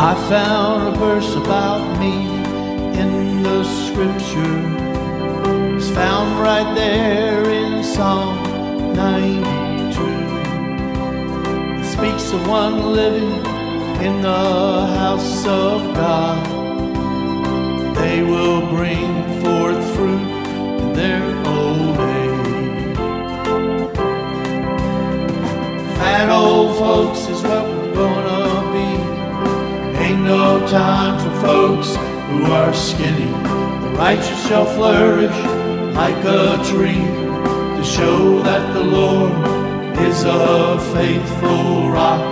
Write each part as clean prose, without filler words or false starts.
I found a verse about me in the scripture. It's found right there in Psalm 92. It speaks of one living in the house of God. They will bring forth fruit in their old age. Fat old folks is what we're gonna be. Ain't no time for folks who are skinny. The righteous shall flourish like a tree, to show that the Lord is a faithful rock.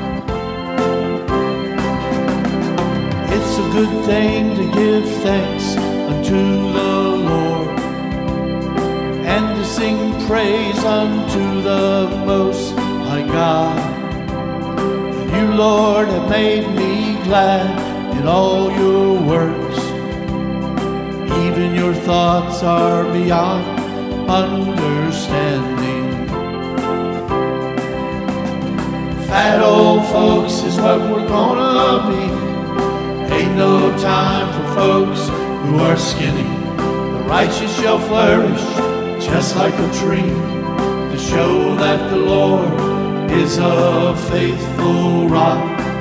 It's a good thing to give thanks unto the Lord, and to sing praise unto the Most High God. You, Lord, have made me glad in all your works. Even your thoughts are beyond understanding. Fat old folks is what we're gonna be. Ain't no time for folks who are skinny. The righteous shall flourish just like a tree, to show that the Lord is a faithful rock.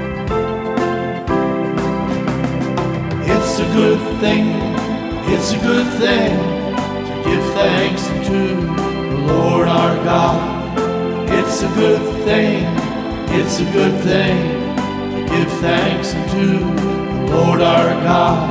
It's a good thing, it's a good thing to give thanks unto the Lord our God. It's a good thing, it's a good thing to give thanks unto the Lord our God.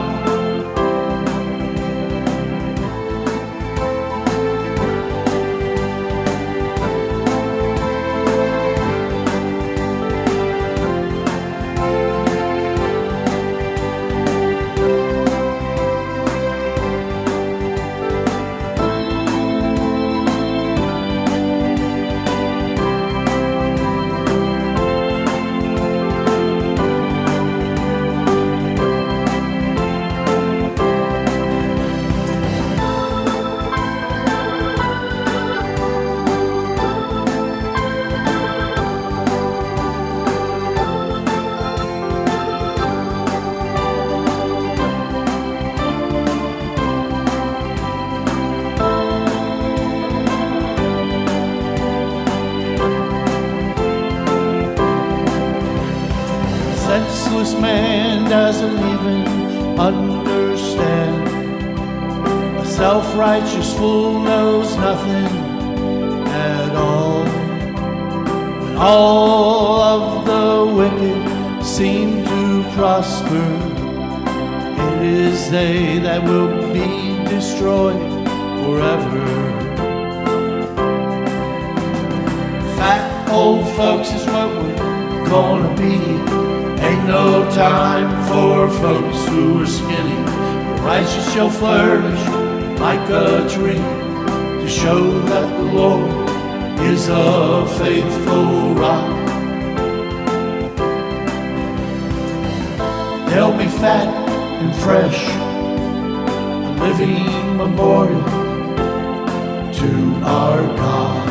Senseless man doesn't even understand. A self-righteous fool knows nothing at all. When all of the wicked seem to prosper, it is they that will be destroyed forever. Fat old folks is what we're gonna be. Ain't no time for folks who are skinny. The righteous shall flourish like a tree, to show that the Lord is a faithful rock. They'll be fat and fresh, a living memorial to our God.